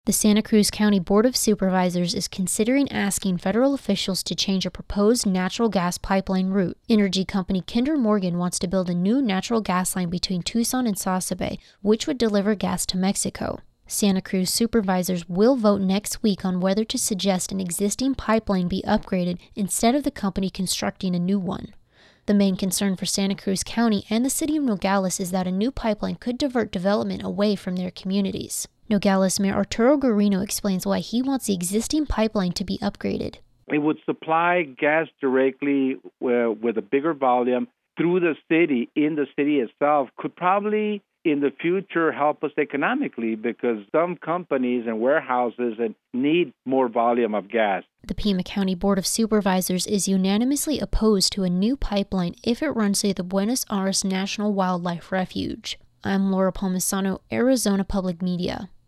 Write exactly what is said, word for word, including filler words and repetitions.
The Santa Cruz County Board of Supervisors is considering asking federal officials to change a proposed natural gas pipeline route. Energy company Kinder Morgan wants to build a new natural gas line between Tucson and Sasabe, which would deliver gas to Mexico. Santa Cruz supervisors will vote next week on whether to suggest an existing pipeline be upgraded instead of the company constructing a new one. The main concern for Santa Cruz County and the city of Nogales is that a new pipeline could divert development away from their communities. Nogales Mayor Arturo Guarino explains why he wants the existing pipeline to be upgraded. It would supply gas directly uh, with a bigger volume through the city, in the city itself, could probably in the future help us economically because some companies and warehouses need more volume of gas. The Pima County Board of Supervisors is unanimously opposed to a new pipeline if it runs through the Buenos Aires National Wildlife Refuge. I'm Laura Palmisano, Arizona Public Media.